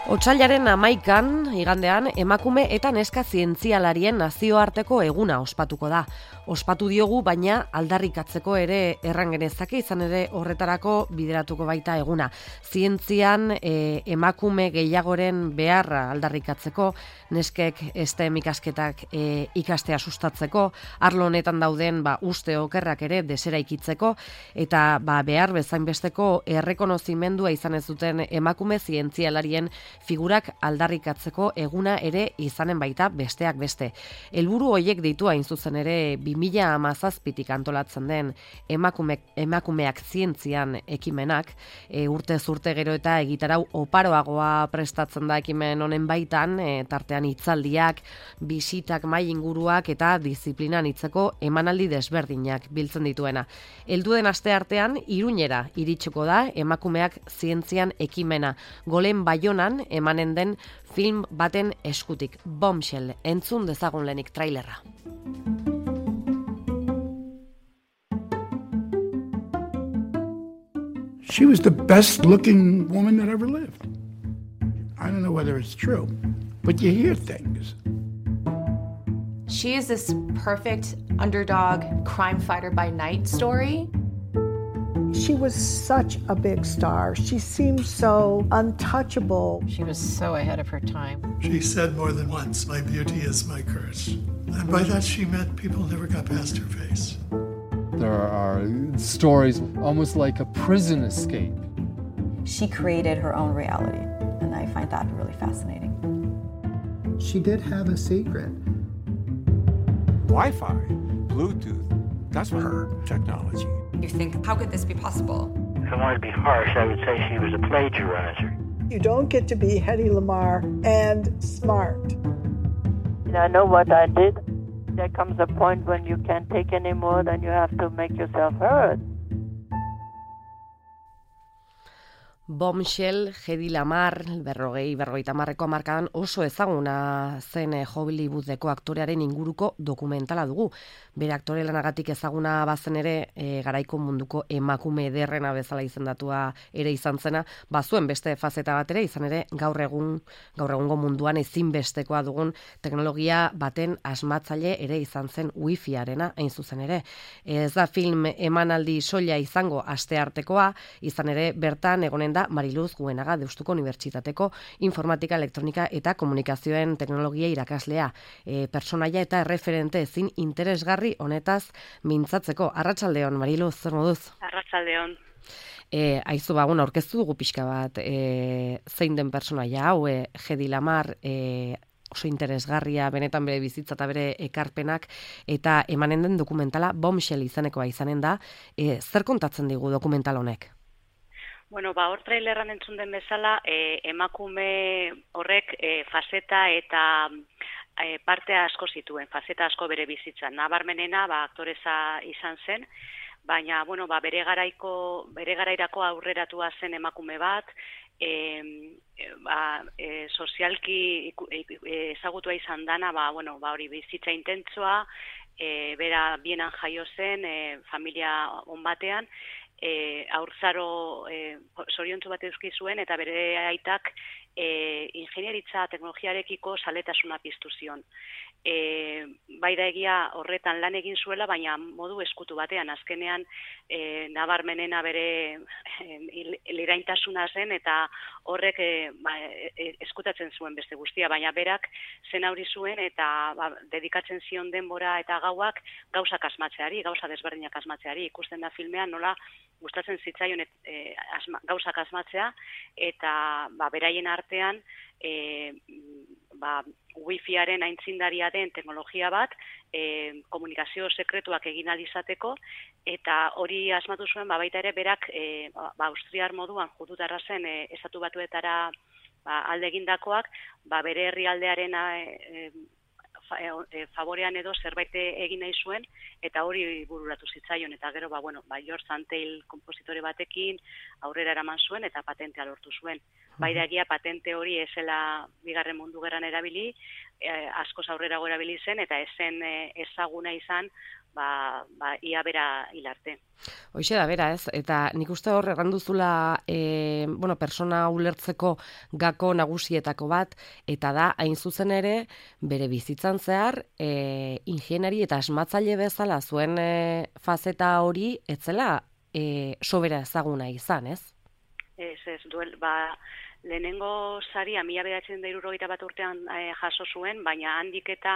Otsailaren 11an, igandean, emakume eta neska zientzialarien nazioarteko eguna ospatuko da. Ospatu diogu, baina aldarrikatzeko ere erran genezake, izan ere horretarako bideratuko baita eguna. Zientzian emakume gehiagoren beharra aldarrikatzeko, neskek STEM ikasketak ikastea sustatzeko, arlo honetan dauden uste okerrak ere deseraikitzeko, eta behar bezainbesteko errekonozimendua izan ez duten emakume zientzialarien figurak aldarrikatzeko eguna ere izanen baita besteak beste. Helburu hoiek ditu hain zuzen ere 2017tik antolatzen den emakumeak zientzian ekimenak, urtez urte gero eta egitarau oparoagoa prestatzen da ekimen honen baitan, tartean hitzaldiak, bisitak, mahai inguruak eta disiplinan hitzeko emanaldi desberdinak biltzen dituena. Helduen asteartean Iruñera iritsiko da emakumeak zientzian ekimena. Golen Baionan emanen den film baten eskutik. Bombshell, entzun dezagun lehenik trailerra. She was the best looking woman that ever lived. I don't know whether it's true, but you hear things. She is this perfect underdog crime fighter by night story. She was such a big star. She seemed so untouchable. She was so ahead of her time. She said more than once, "My beauty is my curse." And by that she meant people never got past her face. There are stories almost like a prison escape. She created her own reality, and I find that really fascinating. She did have a secret. Wi-Fi, Bluetooth, that's her technology. You think, how could this be possible? If I wanted to be harsh, I would say she was a plagiarizer. You don't get to be Hedy Lamarr and smart. I know what I did. There comes a point when you can't take any more, then you have to make yourself heard. Bombshell, Hedy Lamarr, 50-50 hamarkadan oso ezaguna zen Hollywoodeko aktorearen inguruko dokumentala dugu. Bere aktore lanagatik ezaguna bazen ere garaiko munduko emakume ederrena bezala izendatua ere izan zena, bazuen beste fazeta bat ere, izan ere gaur egungo munduan ezinbestekoa dugun teknologia baten asmatzaile ere izan zen wifiarena hain zuzen ere. Ez da film emanaldi soila izango asteartekoa, izan ere bertan egonen da Mariluz Guenaga Deustuko Unibertsitateko informatika, elektronika eta komunikazioen teknologia irakaslea. Personaia eta erreferente ezin interesgarri honetaz mintzatzeko. Arratsaldeon, Mariluz, zer moduz? Arratsaldeon. Aizu, aurkeztu dugu pixka bat zein den personaia hau, Hedy Lamarr, oso interesgarria, benetan bere bizitza eta bere ekarpenak, eta emanen den dokumentala Bombshell izanekoa izanen da. Zer kontatzen digu dokumental honek? Hor trailerran entzun den bezala, emakume horrek fazeta eta parte asko zituen, fazeta asko bere bizitzan. Nabarmenena, aktoreza izan zen, baina, bere garairako aurreratua zen emakume bat, sozialki ezagutua izan dana, hori bizitza intentsoa, bera Bienan jaio zen, familia on batean, haurzaro zoriontsu bat eduki zuen eta bere aitak ingenieritza teknologiarekiko zaletasuna piztu zion. Bai da egia horretan lan egin zuela, baina modu eskutu batean, azkenean nabarmenena bere liraintasuna zen eta horrek eskutatzen zuen beste guztia, baina berak zen hori zuen eta dedikatzen zion denbora eta gauak gauzak asmatzeari, gauza desberdinak asmatzeari. Ikusten da filmean nola gustatzen zitzaion gauzak asmatzea eta beraien artean wifiaren aitzindaria den teknologia bat, komunikazio sekretuak egin ahal izateko, eta hori asmatu zuen baita ere berak austriar moduan judutarra zen estatu batuetara alde egindakoak, bere herrialdearen favorean edo zerbait egin nahi zuen, eta hori bururatu zitzaion, eta gero, George Antheil konpositore batekin aurrera eraman zuen, eta patentea lortu zuen. Baina egia patente hori ezela Bigarren Mundu Gerran erabili, askoz aurrerago erabili zen, eta ezen ezaguna izan ia bera hilarte. Hoixe da bera, ez? Eta nik uste hor erranduzula persona ulertzeko gako nagusietako bat, eta da, hain zuzen ere, bere bizitzan zehar, ingeniari eta asmatzaile bezala zuen fazeta hori, etzela sobera ezaguna izan, ez? Ez, lehenengo saria 1971 urtean jaso zuen, baina handik eta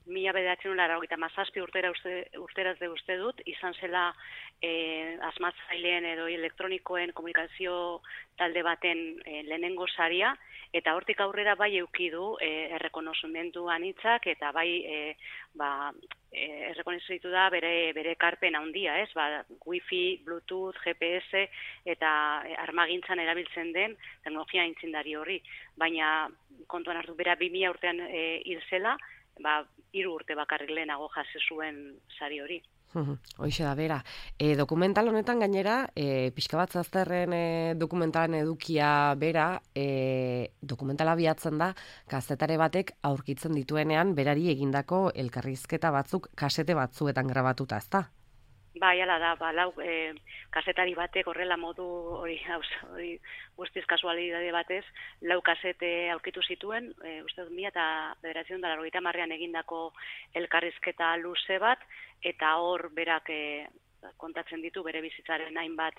1997 urteraz de uste dut, izan zela asmatzaileen edo elektronikoen komunikazio talde baten lehenengo saria, eta hortik aurrera bai euki du errekonozimendu anitzak, eta bai errekonozitu da bere ekarpen handia, ez? Wi-Fi, Bluetooth, GPS eta armagintzan erabiltzen den teknologia aintzindari horri. Baina kontuan hartu bera 2000 urtean hil zela, 3 urte bakarrik lehenago jaso zuen sari hori. Hoixe da bera. Dokumental honetan gainera, pixka bat zazterren dokumentalan edukia bera, dokumentala bilatzen da, kazetare batek aurkitzen dituenean berari egindako elkarrizketa batzuk kasete batzuetan grabatuta, ezta? Bai, ala da, kasetari batek horrela modu hori guztiz kasualidade batez, 4 kasete aurkitu zituen, uste dut 1990 egindako elkarrizketa luze bat, eta hor berak kontatzen ditu bere bizitzaren hainbat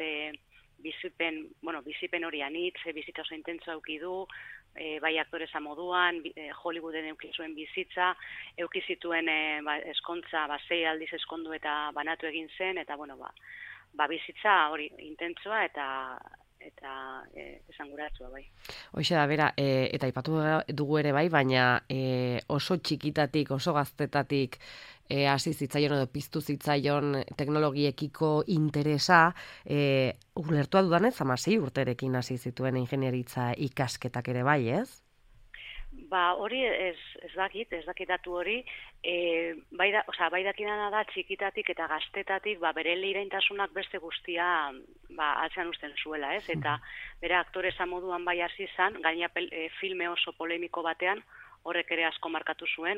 bizipen hori anitz, bizitza oso intentso auki du, bai aktoresa moduan, Hollywooden euki zuen bizitza, euki zituen eskontza, 6 aldiz eskondu eta banatu egin zen, eta bizitza hori intentsoa eta esanguratsua bai. Hoixe da bera, eta aipatu dugu ere bai, baina oso txikitatik, oso gaztetatik hasi zitzaion edo piztu zitzaion teknologiekiko interesa, ulertua dudanez 16 urterekin hasi zituen ingenieritza ikasketak ere bai, ez? Hori ez dakit datu hori, bai dakidana da txikitatik eta gaztetatik bere liraintasunak beste guztia atzean usten zuela, ez? Eta bere aktoresa moduan bai hasi izan, gaina filme oso polemiko batean, horrek ere asko markatu zuen,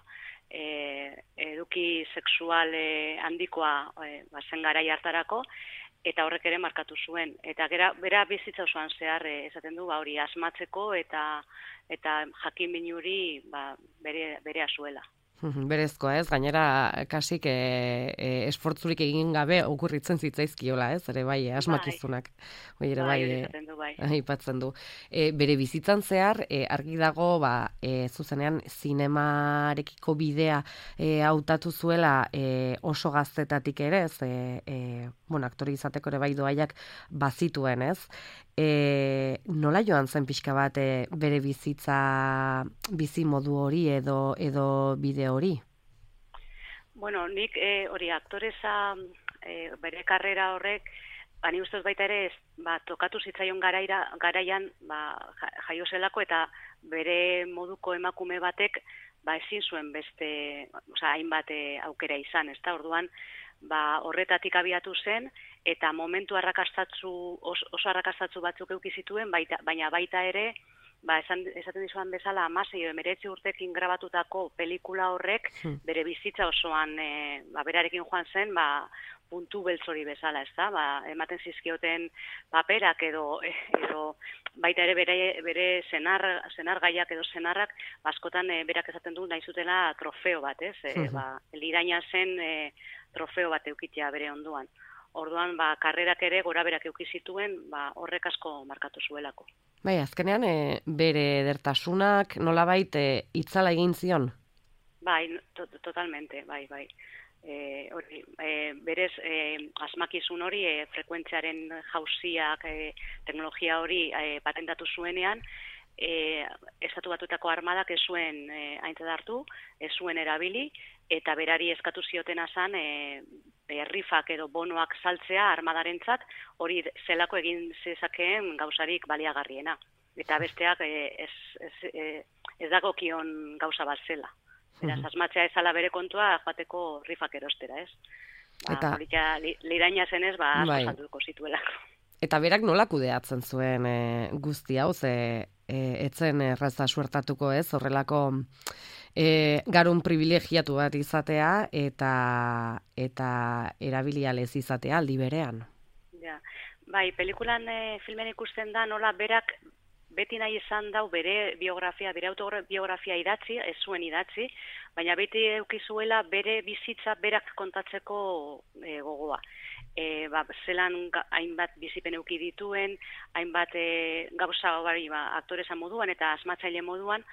eduki sexual handikoa zen garai hartarako, eta horrek ere markatu zuen. Eta bera bizitza osoan zehar esaten du hori asmatzeko eta jakin minuri berea zuela. Berezkoa, ez? Gainera, kasik esfortzurik egin gabe okurritzen zitzaizkiola, ez? Ere bai, asmakizunak. Aipatzen du. Bere bizitzan zehar, argi dago, zuzenean, zinemarekiko bidea hautatu zuela oso gaztetatik ere, ez? Aktori izateko ere bai doaiak bazituen, ez? Nola joan zen pixka bat bere bizi modu hori edo bide hori? Nik hori aktoresa bere karrera horrek, ni ustez baita ere tokatu zitzaion garaian jaio zelako eta bere moduko emakume batek ezin zuen beste hainbat aukera izan, ezta? Orduan horretatik abiatu zen, eta momentu oso arrakastatzu batzuk eduki zituen, baina baita ere, esaten dizuan bezala, 16-19 urtekin grabatutako pelikula horrek, bere bizitza osoan, berarekin joan zen, puntu beltzori bezala, ezta? Ematen zizkioten paperak edo baita ere bere senar gaiak edo senarrak, askotan berak esaten du nahi zutela trofeo bat, ez? Liraina zen trofeo bat eukitea bere onduan. Orduan, karrerak ere gora berak euki zituen, horrek asko markatu zuelako. Bai, azkenean, bere edertasunak nolabait itzala egin zion? Bai, totalmente, bai. Berez, asmakizun hori, frekuentziaren jauziak, teknologia hori patentatu zuenean, Estatu Batuetako armadak ez zuen aintzat hartu, ez zuen erabili, eta berari eskatu ziotena zan rifak edo bonoak saltzea armadarentzat, hori zelako egin zezakeen gauzarik baliagarriena. Eta besteak ez dagokion gauza bat zela. Beraz, asmatzea ezala bere kontua joateko rifak erostera, ez? Politia liraina zenez, asko salduko zituelako. Eta berak nola kudeatzen zuen guzti hau, etzen erraza suertatuko ez, horrelako garun privilegiatu bat izatea eta erabilialez izatea aldi berean. Ja. Bai, pelikulan filmen ikusten da nola berak beti nahi izan dau bere biografia, bere autobiografia idatzi, ez zuen idatzi, baina beti eukizuela bere bizitza berak kontatzeko gogoa. Zelan hainbat bizipen euki dituen, hainbat gauza aktoresa moduan eta asmatzaile moduan,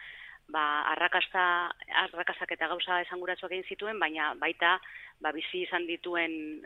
arrakasak eta gauza esanguratsuak egin zituen, baina baita bizi izan dituen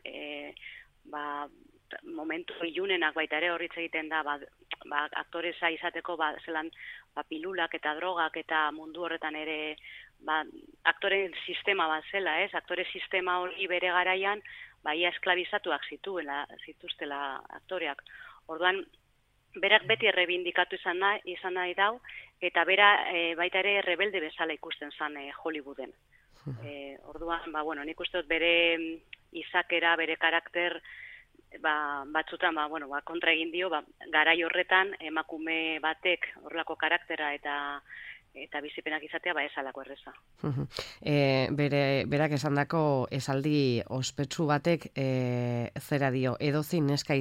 momentu ilunenak baita ere horritz egiten da, aktoresa izateko zelan pilulak eta drogak eta mundu horretan ere aktoren sistema bat zela, ez? Aktore sistema hori bere garaian ia esklabizatuak zituztela aktoreak. Orduan, berak beti errebindikatu izan nahi dau, eta bera baita ere rebelde bezala ikusten zan Hollywooden. Orduan, nik uste dut bere izakera, bere karakter, batzutan kontra egin dio, garai horretan emakume batek horrelako karaktera eta bizipenak izatea esalako erreza. Berak esandako esaldi ospetsu batek zera dio, edozein neskak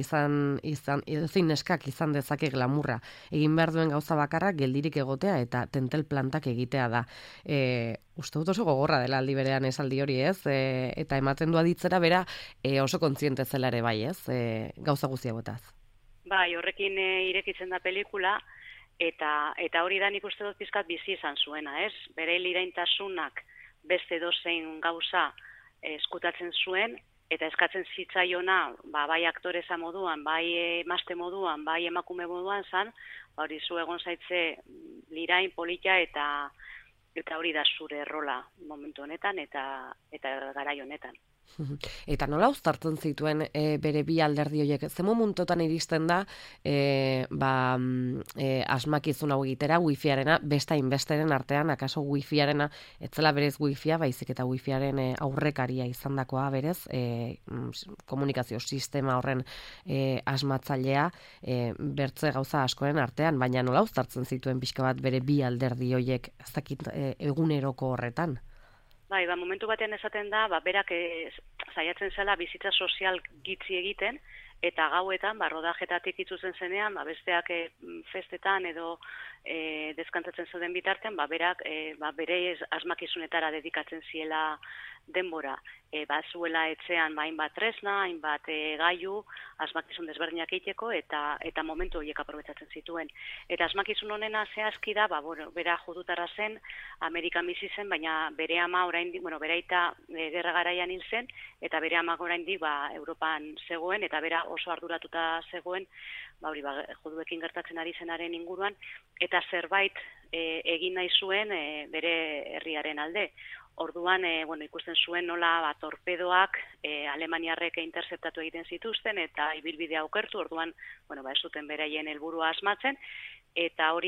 izan dezake glamurra. Egin behar duen gauza bakarra geldirik egotea eta tentel plantak egitea da. Uste dut oso gogorra dela aldi berean esaldi hori, ez? Eta ematen du aditzera bera oso kontziente zela ere bai, ez? Gauza guztia botaz. Bai, horrekin irekitzen da pelikula, eta hori da nik uste dut pizkat bizi izan zuena, ez? Bere liraintasunak beste dozein gauza eskutatzen zuen, eta eskatzen zitzaiona, bai aktoresa moduan, bai emazte moduan, bai emakume moduan zan, hori zu egon zaitze lirain polita eta hori da zure errola momentu honetan eta garai honetan. Eta nola uztartzen zituen bere bi alderdi horiek? Ze momentotan iristen da asmakizun hau egitera, wifiarena, bestain besteren artean, akaso wifiarena, etzela berez wifia, baizik eta wifiaren aurrekaria izandakoa berez, komunikazio sistema horren asmatzailea, bertze gauza askoren artean, baina nola uztartzen zituen pixka bat bere bi alderdi horiek, ez dakit eguneroko horretan? Bai, momentu batean esaten da, berak saiatzen zela bizitza sozial gitzi egiten, eta gauetan, rodajetatik itzuzen zenean, besteak festetan edo deskantzatzen zuden bitartean, berak bere asmakizunetara dedikatzen ziela denbora. Zuela etxean hainbat tresna, hainbat gailu, asmakizun desberdinak egiteko eta momentu horiek aprobetsatzen zituen. Eta asmakizun honena zehazki da, bera judutarra zen, Amerikan bizi zen, baina bere ama oraindik, bere aita gerra garaian hil zen, eta bere ama oraindik Europan zegoen, eta bera oso arduratuta zegoen, juduekin gertatzen ari zenaren inguruan, eta zerbait egin nahi zuen bere herriaren alde. Orduan, ikusten zuen nola torpedoak alemaniarrek interceptatu egiten zituzten eta ibilbidea okertu, orduan, ez zuten beraien helburua asmatzen, eta hori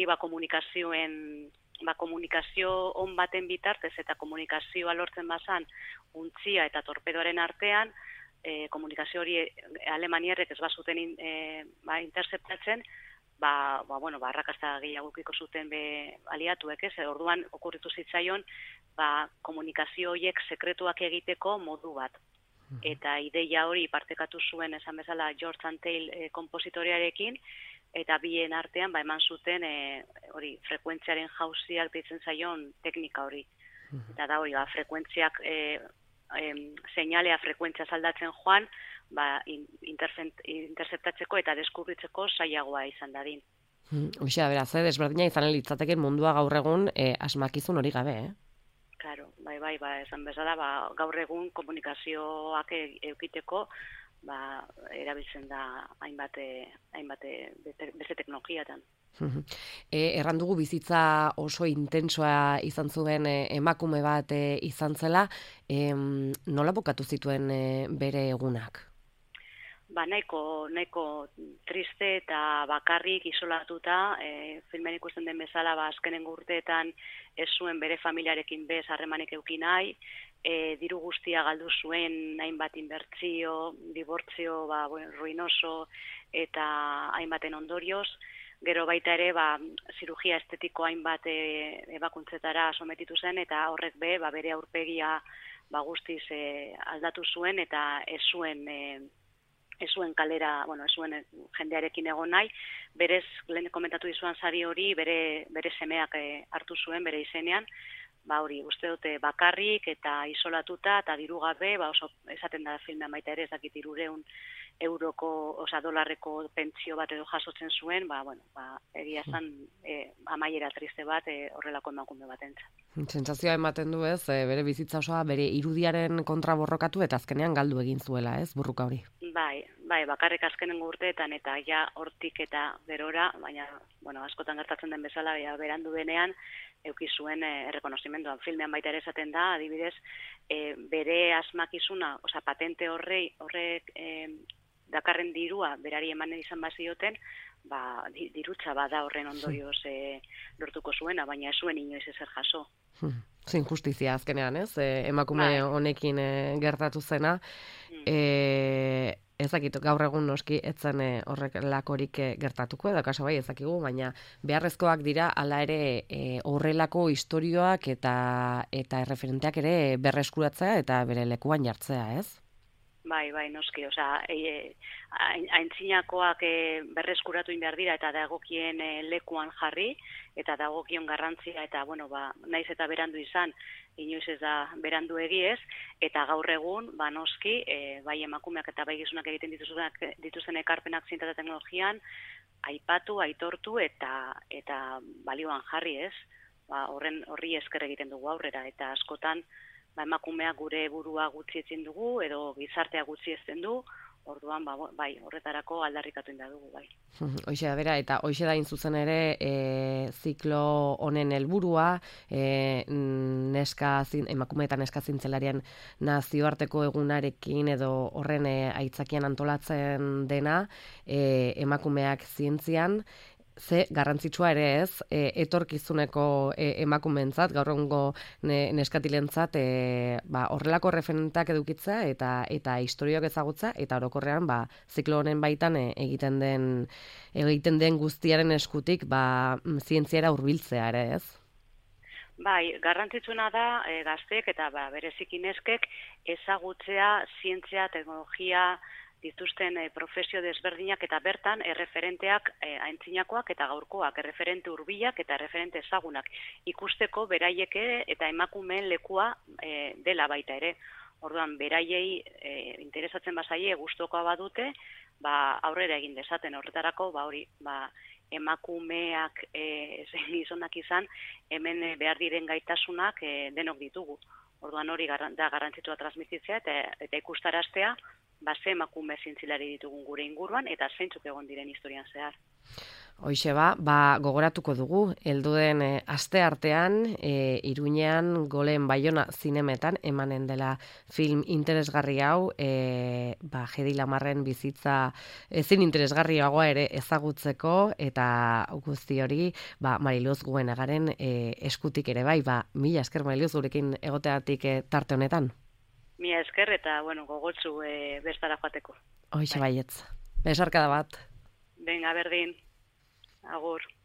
komunikazio on baten bitartez eta komunikazioa lortzen bazan untzia eta torpedoaren artean, komunikazio hori alemaniarrek ez bazuten interceptatzen, arrakasta gehiago ukiko zuten aliatuek, ez? Orduan okurritu zitzaion, komunikazio horiek sekretuak egiteko modu bat. Eta ideia hori partekatu zuen, esan bezala, George Antheil kompositorearekin, eta bien artean eman zuten hori frekuentziaren jauziak deitzen zaion teknika hori. Eta da hori, frekuentziak seinalea frekuentzia aldatzen joan, interceptatzeko eta deskubritzeko zailagoa izan dadin. Hoxe, beraz, desberdina izan litzateken mundua gaur egun asmakizun hori gabe, Claro, esan bezala, gaur egun komunikazioak eukiteko erabiltzen da hainbat beste teknologiatan. Erran dugu bizitza oso intensoa izan zuen emakume bat izan zela, nola bukatu zituen bere egunak? Nahiko triste eta bakarrik isolatuta, filmen ikusten den bezala, azkenengo urteetan ez zuen bere familiarekin bez harremanek euki nahi, diru guztia galdu zuen hainbat inbertzio, dibortzio, ruinoso eta hainbaten ondorioz, Gero baita ere, zirugia estetiko hainbat ebakuntzetara sometitu zen, eta horrek bere aurpegia guztiz aldatu zuen, eta ez zuen kalera, ez zuen jendearekin egon nahi, berez, lehen komentatu dizuan sari hori, bere semeak hartu zuen, bere izenean, hori, uste dute bakarrik eta isolatuta eta diru gabe, oso esaten da filmean baita ere, ez dakit 300 euroko, dolarreko pentsio bat edo jasotzen zuen, egia esan amaiera triste bat horrelako emakume batentzat. Sentsazioa ematen du ez, bere bizitza osoa bere irudiaren kontra borrokatu eta azkenean galdu egin zuela, ez, burruka hori? Bai, bakarrik azkenengo urteetan eta ja hortik eta gerora, baina, askotan gertatzen den bezala, berandu denean, euki zuen errekonozimenduan. Filmean baita ere esaten da, adibidez, bere asmakizuna, patente horrek dakarren dirua berari emanen izan bazioten, dirutza bada horren ondorioz lortuko zuena, baina ez zuen inoiz ezer jaso. Zin justizia azkenean, ez? Emakume honekin gertatu zena. Ezakit, gaur egun noski etzen horrelakorik gertatuko, edo kaso bai ezakigu, baina beharrezkoak dira hala ere horrelako istorioak eta erreferenteak ere berreskuratzea eta bere lekuan jartzea, ez? Bai, noski, aintzinakoak berreskuratu behar dira eta dagokien lekuan jarri, eta dagokion garrantzia, eta, naiz eta berandu izan, inoiz ez da berandu egiez, eta gaur egun, noski, bai emakumeak eta bai gizunak egiten dituzen ekarpenak zientzia eta teknologian, aipatu, aitortu eta balioan jarri, ez? Horri esker egiten dugu aurrera, eta askotan, emakumeak gure burua gutxi etzen dugu, edo gizartea gutxi ezten du, orduan, horretarako aldarrikatu inda dugu, bai. Hoxe da bera, eta hoxe da zuzen ere ziklo honen helburua, emakume eta neska zintzelarien nazioarteko egunarekin edo horren aitzakian antolatzen dena, emakumeak zientzian, ze garrantzitsua ere ez, etorkizuneko emakumeentzat, gaur egungo neskatilentzat, horrelako referentak edukitzea eta historioak ezagutza, eta orokorrean ziklo honen baitan egiten den guztiaren eskutik zientziara hurbiltzea ere ez? Bai, garrantzitsuna da gazteek eta bereziki neskek ezagutzea zientzia, teknologia, dituzten profesio desberdinak eta bertan erreferenteak aintzinakoak eta gaurkoak, erreferente hurbilak eta erreferente ezagunak ikusteko beraieke eta emakumeen lekua dela baita ere. Orduan, beraiei interesatzen bazaie gustokoa badute, aurrera egin dezaten horretarako, emakumeak gizonak izan, hemen behar diren gaitasunak denok ditugu. Orduan hori da garrantzitua transmititzea eta ikustaraztea, ze emakume zientzilari ditugun gure inguruan, eta zeintzuk egon diren historian zehar. Hoixe gogoratuko dugu, helduen aste artean, Iruñean, Golen Baiona zinemetan, emanen dela film interesgarri hau, Jedi Lamarren bizitza ezin interesgarriagoa ere ezagutzeko, eta guzti hori, Mariluz Guenagaren eskutik ere bai, mila esker Mariluz gurekin egoteatik tarte honetan. Mila esker eta, gogotsu bestara joateko. Hoixe baietz. Besarkada bat. Venga, berdin. Agur.